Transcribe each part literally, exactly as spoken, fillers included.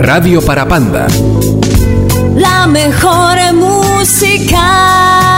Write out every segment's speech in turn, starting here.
Radio Parapanda. La mejor música.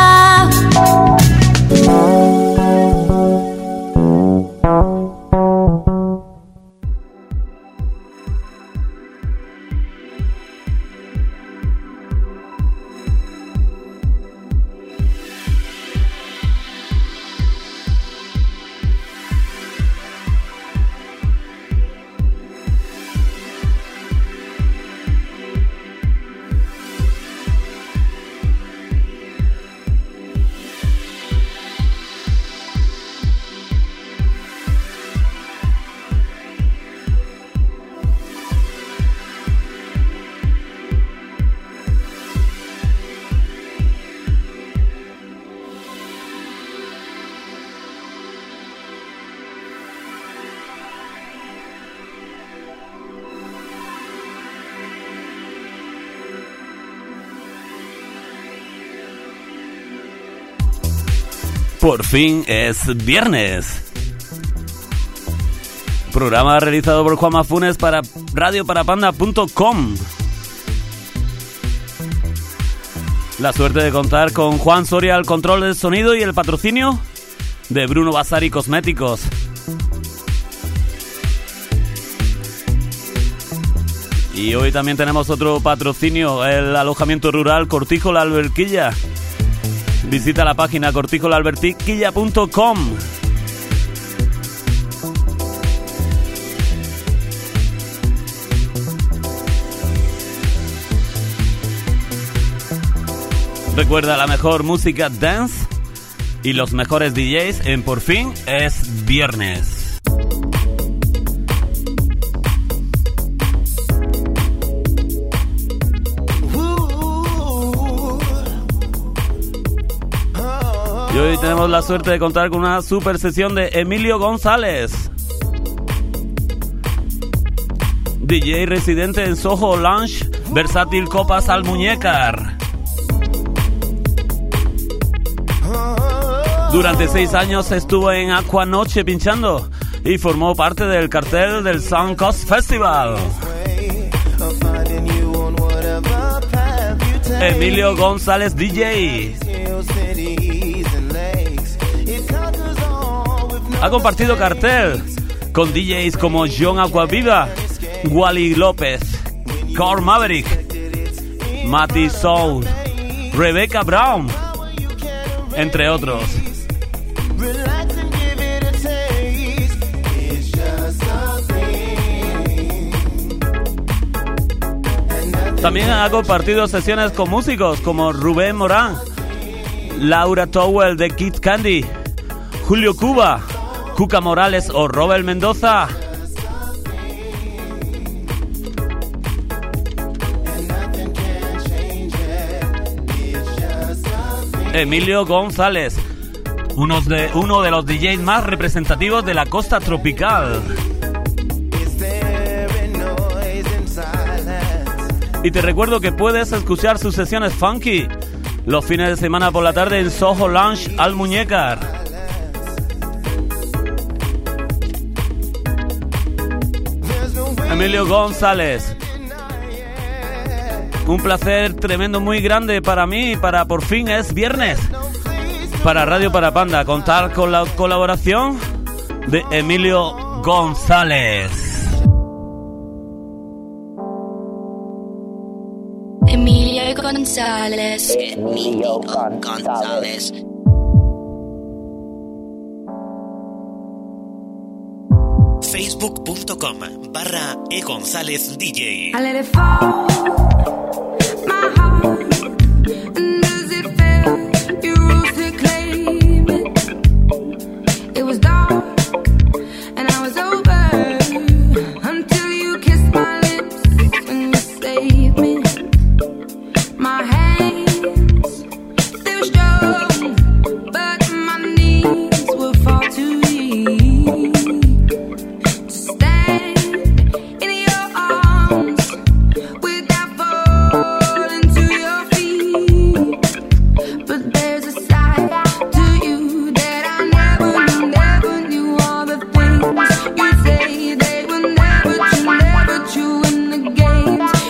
Por fin es viernes. Programa realizado por Juanma Funes para radio parapanda punto com. La suerte de contar con Juan Soria al control del sonido y el patrocinio de Bruno Vasari Cosméticos. Y hoy también tenemos otro patrocinio, el alojamiento rural Cortijo La Alberquilla. Visita la página cortijo la alberquilla punto com. Recuerda la mejor música dance y los mejores D Js en Por Fin es Viernes. Y hoy tenemos la suerte de contar con una super sesión de Emilio González, D J residente en Soho Lounge, Versátil Copas Almuñécar. Durante seis años estuvo en Aqua Noche pinchando y formó parte del cartel del Sound Coast Festival. Emilio González D J ha compartido cartel con D Js como John Aquaviva, Wally López, Carl Maverick, Matty Soul, Rebecca Brown, entre otros. También ha compartido sesiones con músicos como Rubén Morán, Laura Towell de Kid Candy, Julio Cuba, Cuca Morales o Robert Mendoza. Emilio González, uno de, uno de los D Js más representativos de la costa tropical. Y te recuerdo que puedes escuchar sus sesiones funky los fines de semana por la tarde en Soho Lounge Almuñécar. Emilio González, un placer tremendo, muy grande para mí, para Por Fin es Viernes, para Radio Parapanda, contar con la colaboración de Emilio González. Emilio González. Emilio González. facebook punto com barra e González D J. I let it fall, my heart, and as it fell, you rose to claim it. It was dark, and I was over, until you kissed my lips, and you saved me. My hands, they were strong, but my knees would fall too weak. You say they were never true, never true in the games.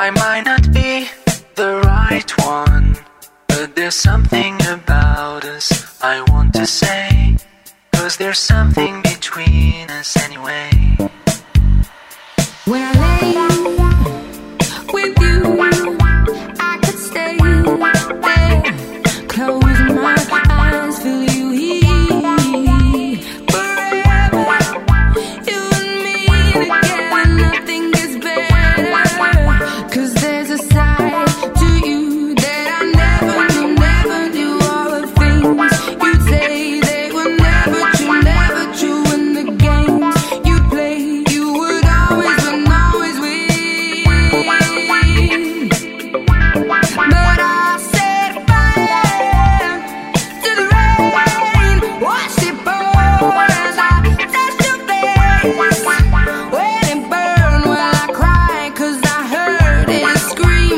I might not be the right one, but there's something about us I want to say, 'cause there's something between us anyway. When I lay with you, I could stay there, close my eyes, feel you here forever. You and me together, nothing gets better, 'cause there's a side to you that I never knew, never knew. All the things you'd say, they were never true, never true. In the games you play, you would always win, always win. But I set fire to the rain, watched it pour as I touched your face. When it burned, well I cried 'cause I heard it scream.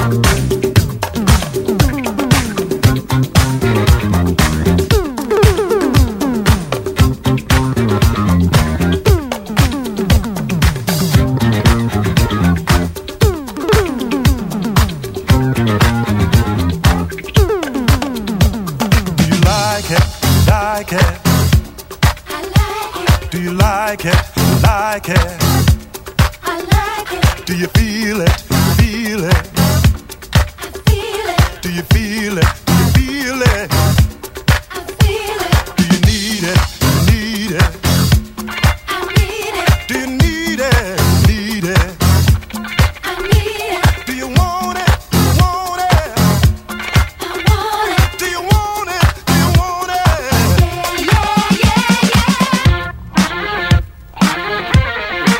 Yeah, yeah, yeah.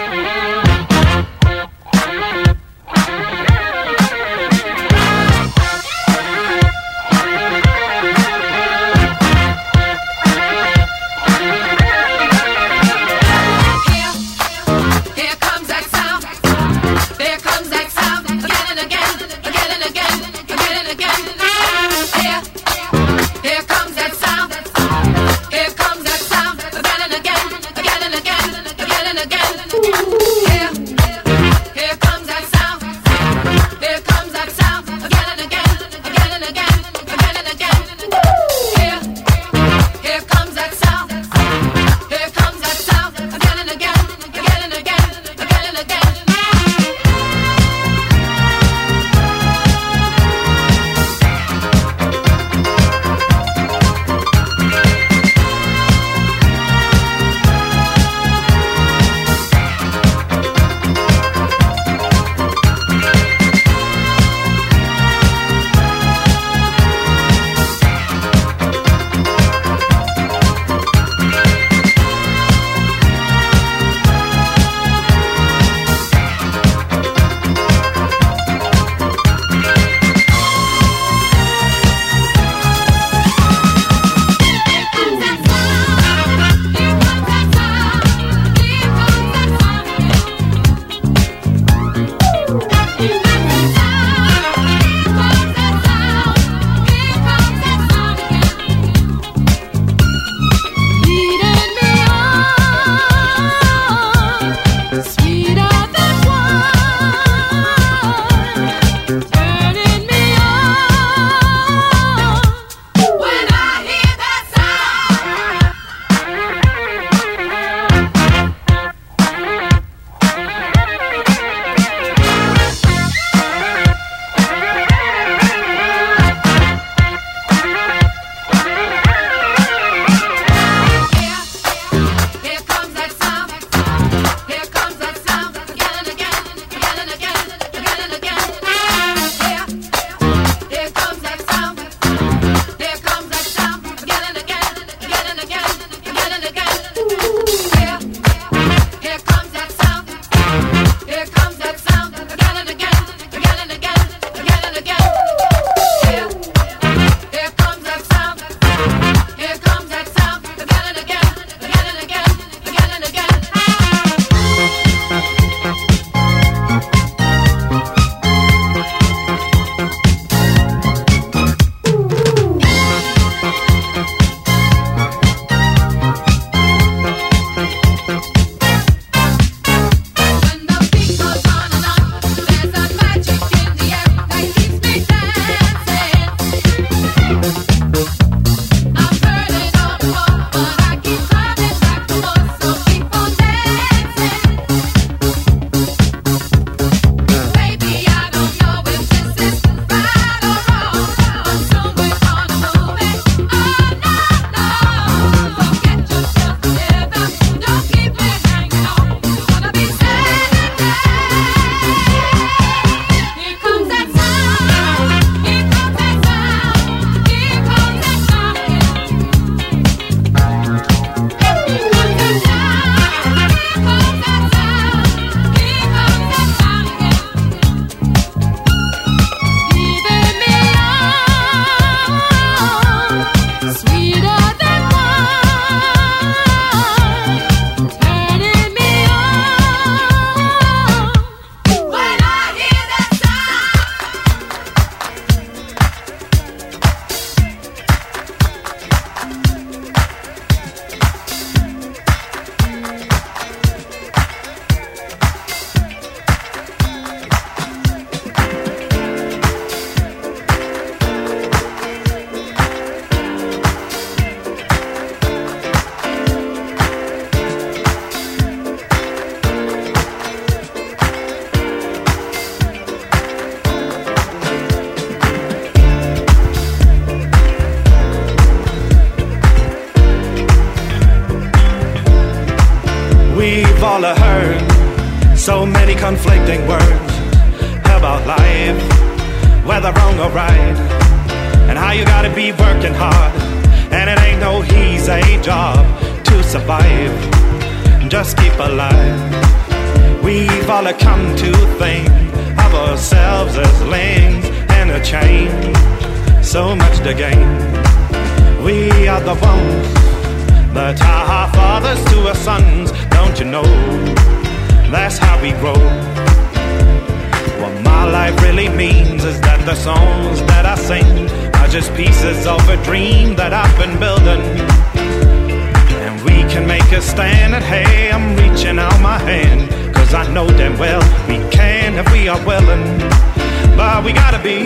So many conflicting words about life, whether wrong or right, and how you gotta be working hard, and it ain't no easy job to survive. Just keep alive. We've all come to think of ourselves as links in a chain. So much to gain. We are the ones that are our fathers to our sons. Don't you know? That's how we grow. What my life really means is that the songs that I sing are just pieces of a dream that I've been building. And we can make a stand and hey, I'm reaching out my hand, cause I know damn well we can if we are willing. But we gotta be,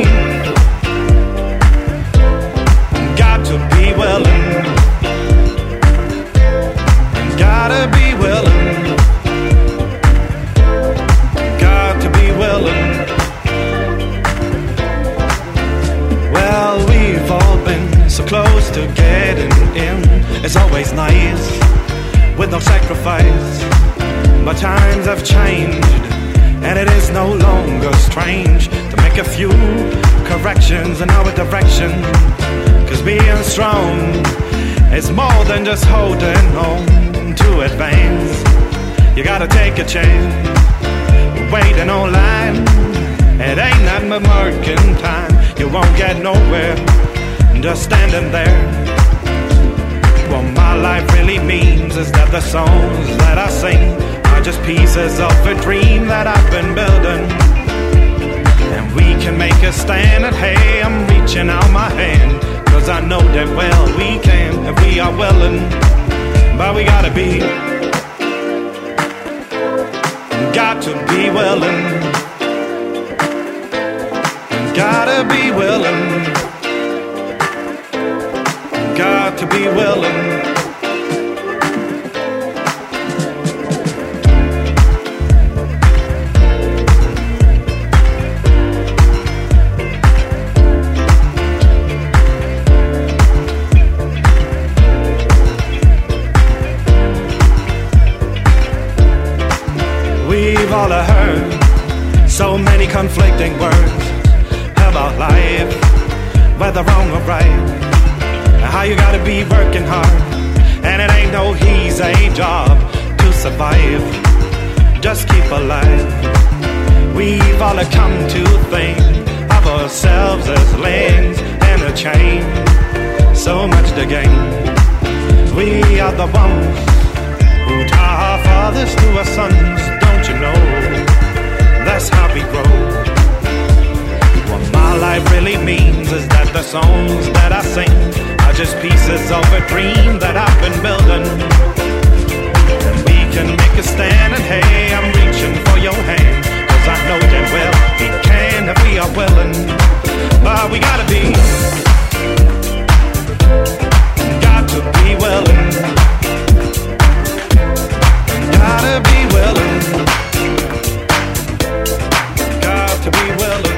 got to be willing. Gotta be willing. Got to be willing. Well, we've all been so close to getting in. It's always nice with no sacrifice. But times have changed, and it is no longer strange to make a few corrections in our direction. Cause being strong is more than just holding on to advance. You gotta take a chance. Waiting online, it ain't that much working time. You won't get nowhere just standing there. What my life really means is that the songs that I sing are just pieces of a dream that I've been building. And we can make a stand and hey, I'm reaching out my hand, cause I know that well we can if we are willing. But we gotta be, got to be willing. Gotta be willing. Got to be willing. We've all heard so many conflicting words about life, whether wrong or right, how you gotta be working hard, and it ain't no easy job to survive. Just keep alive. We've all come to think of ourselves as links in a chain. So much to gain. We are the ones who taught our fathers to our sons. Don't you know? That's how we grow. What my life really means is that the songs that I sing are just pieces of a dream that I've been building. And we can make a stand and hey, I'm reaching for your hand, cause I know that well we can if we are willing. But we gotta be, got to be willing. Gotta be willing. Got to be willing.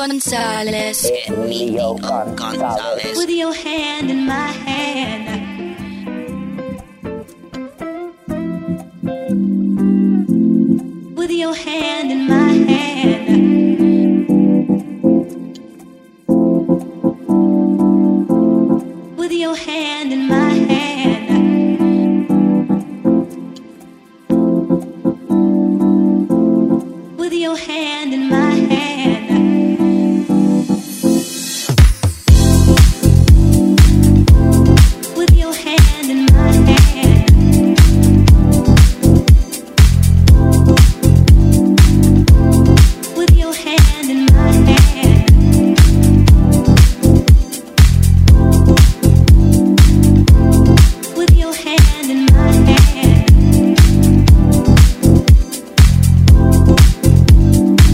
Gonzalez. Emilio Gonzalez. With your hand in my hand. With your hand in my hand. With your hand in my hand. With your hand in my hand. With your hand in my hand. With your hand in my hand. With your hand in my hand.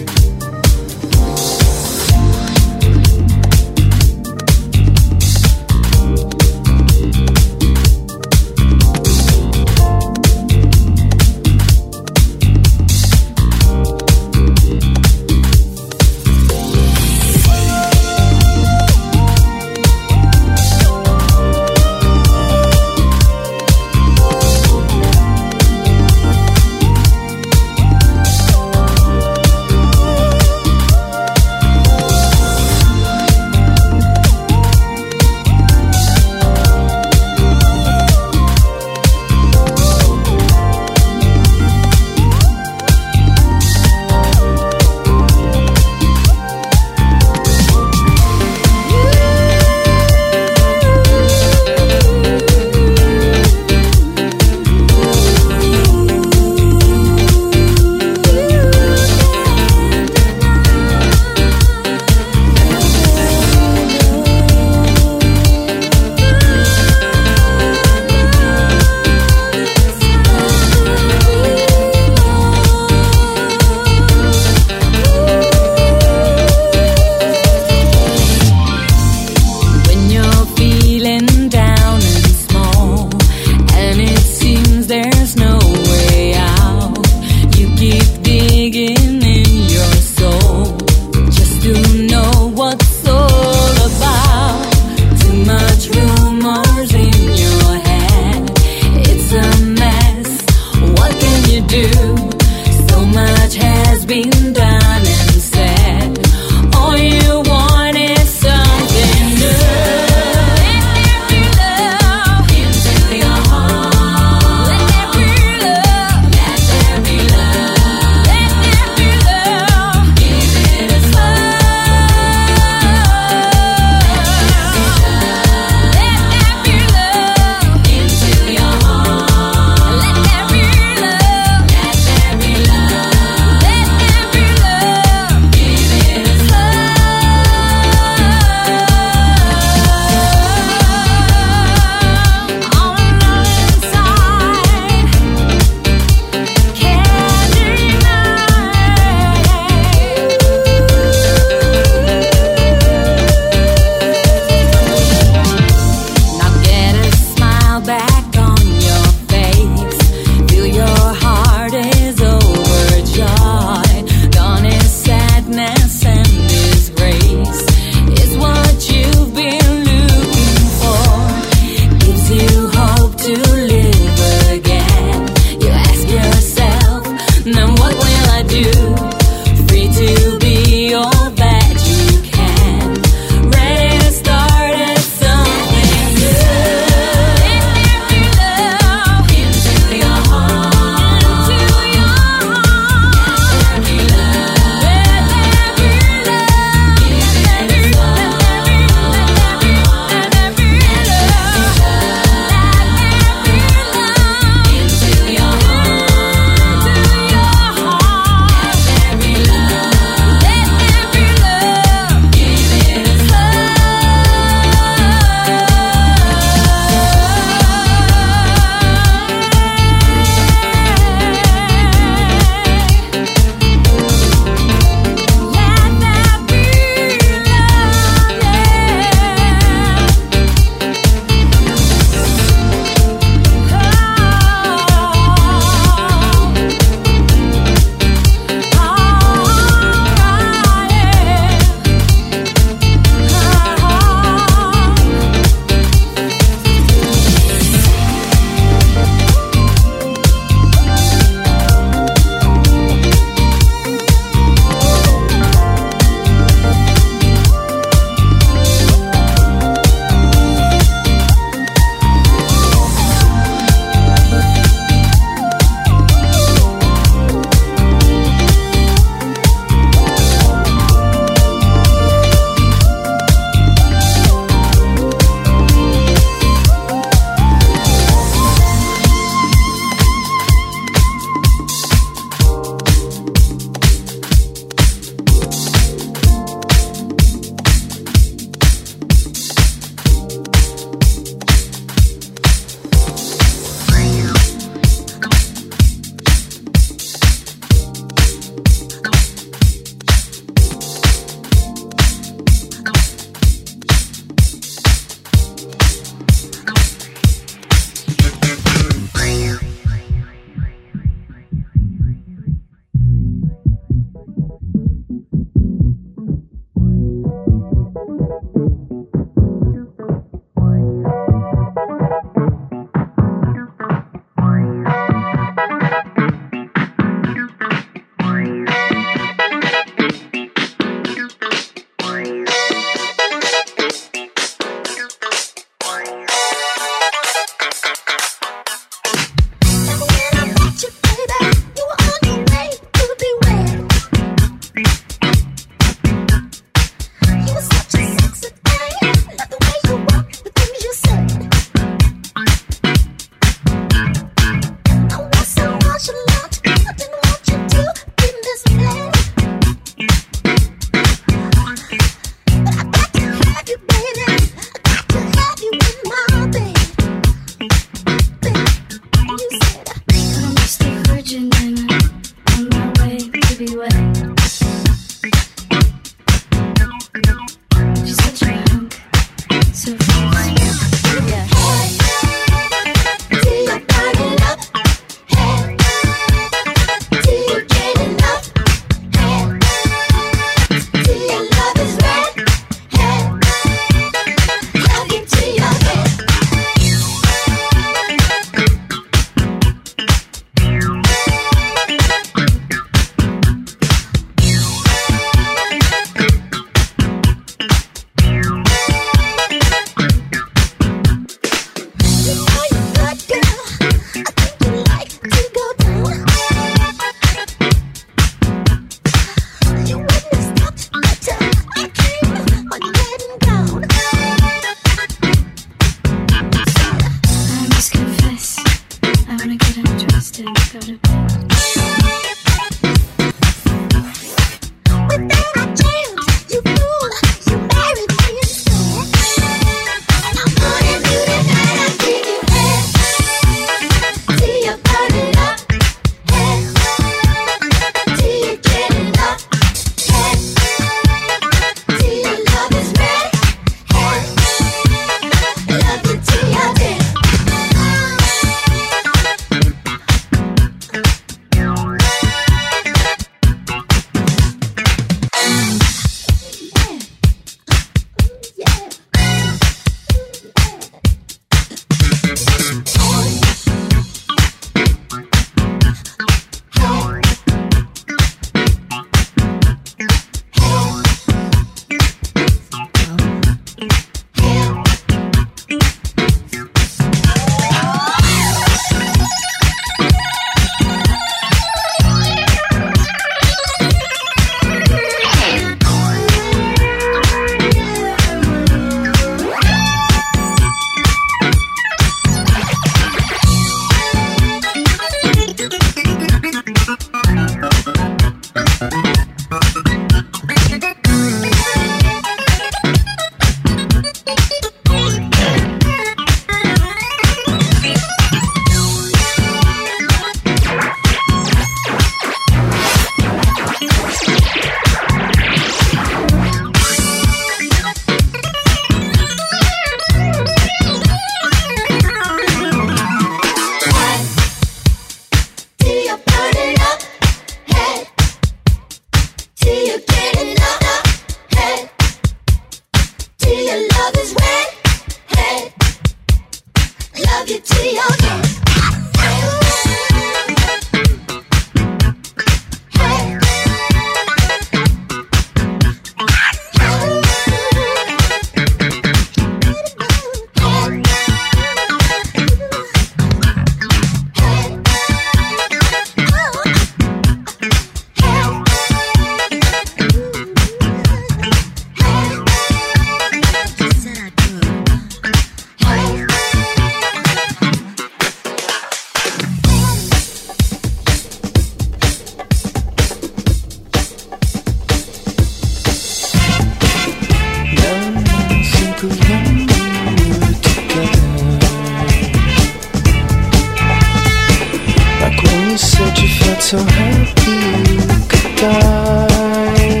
so happy you could die.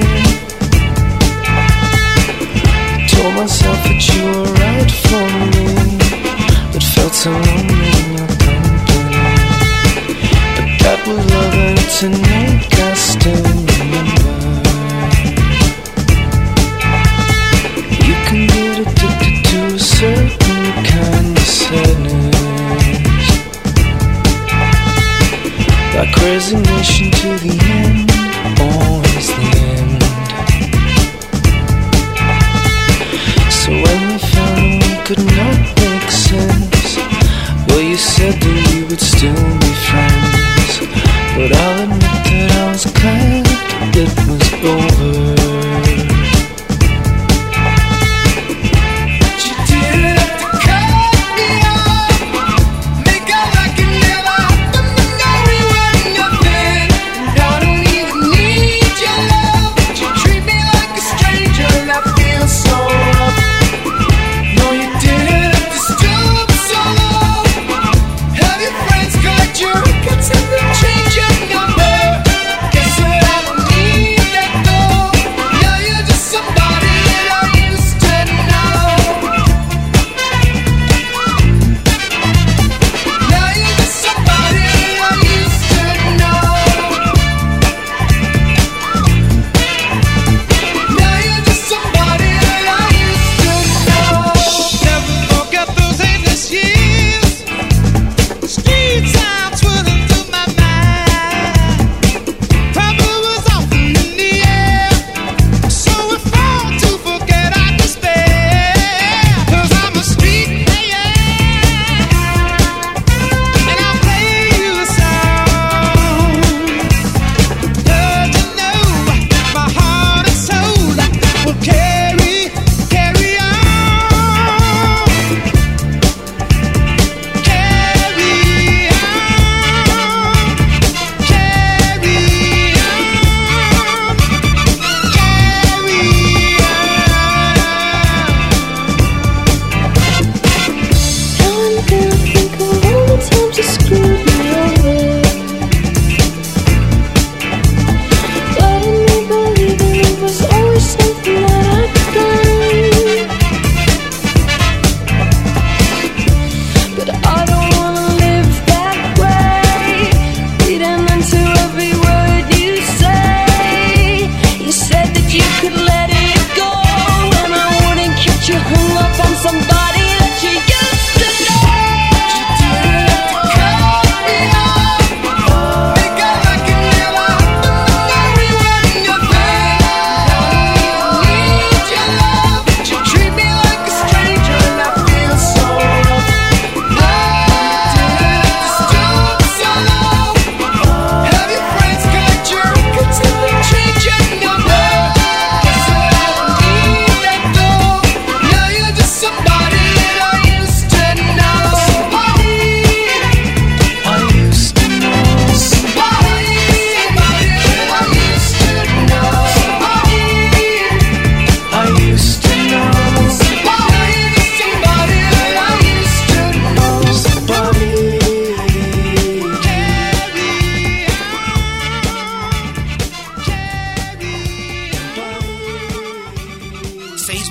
Told myself that you were right for me, but felt so lonely in your company. But that was love and tonight I still remember. You can get addicted to a certain kind of sadness, like resignation to the end, always the end. So when we found we could not make sense, well, you said that we would still be friends. But I'll admit that I was glad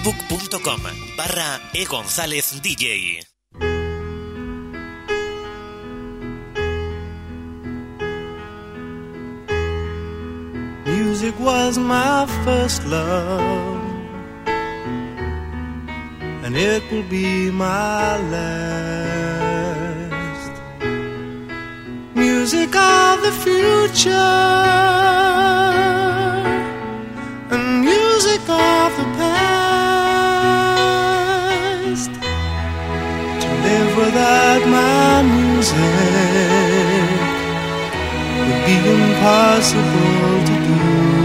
facebook.com barra egonzalez DJ. Music was my first love, and it will be my last. Music of the future, and music of the past. To live without my music would be impossible to do.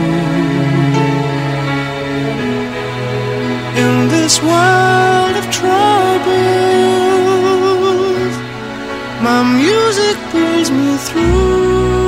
In this world of troubles, my music pulls me through.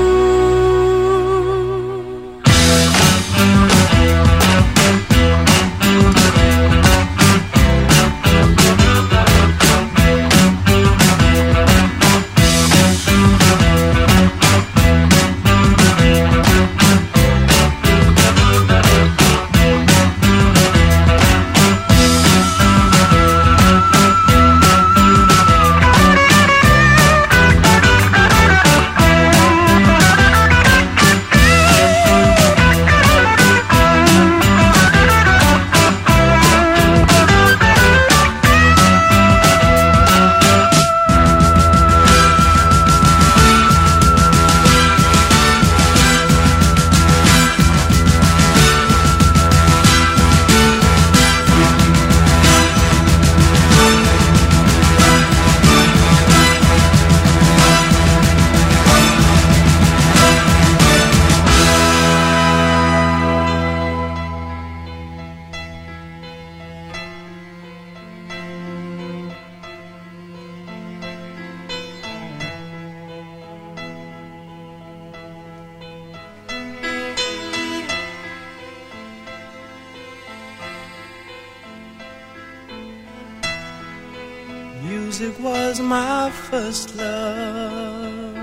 Music was my first love,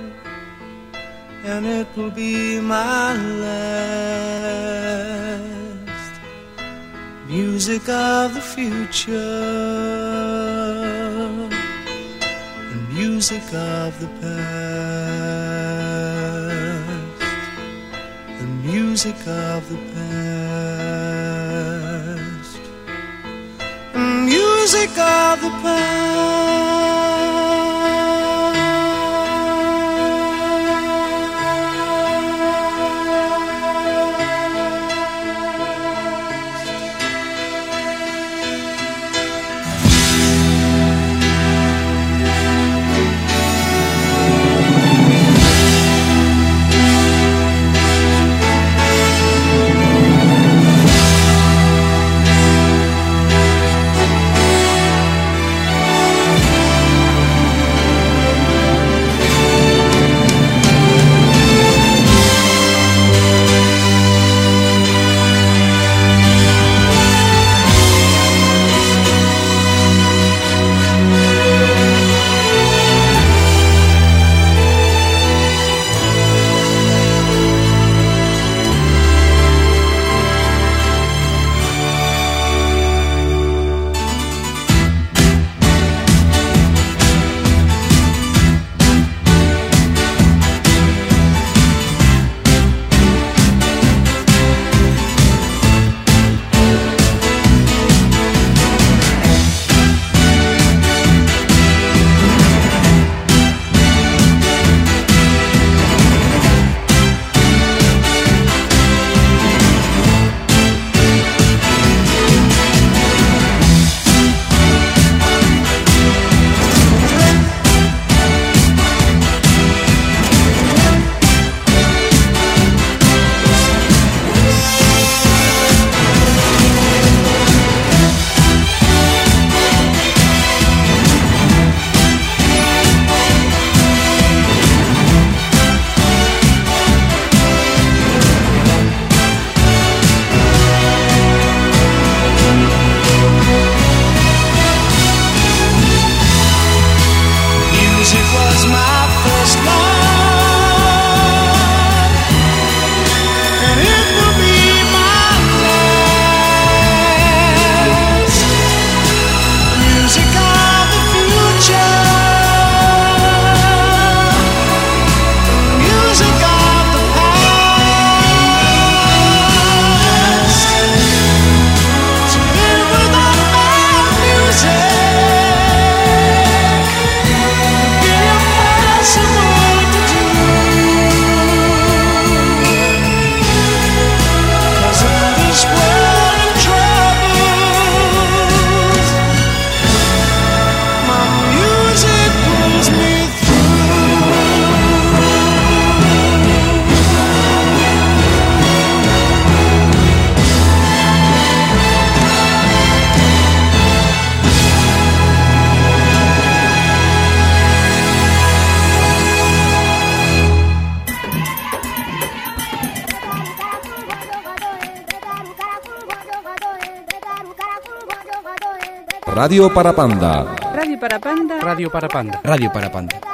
and it will be my last. Music of the future, and music of the past, and music of the past, and music of the past. Radio para Panda. Radio para Panda. Radio para Panda. Radio para Panda.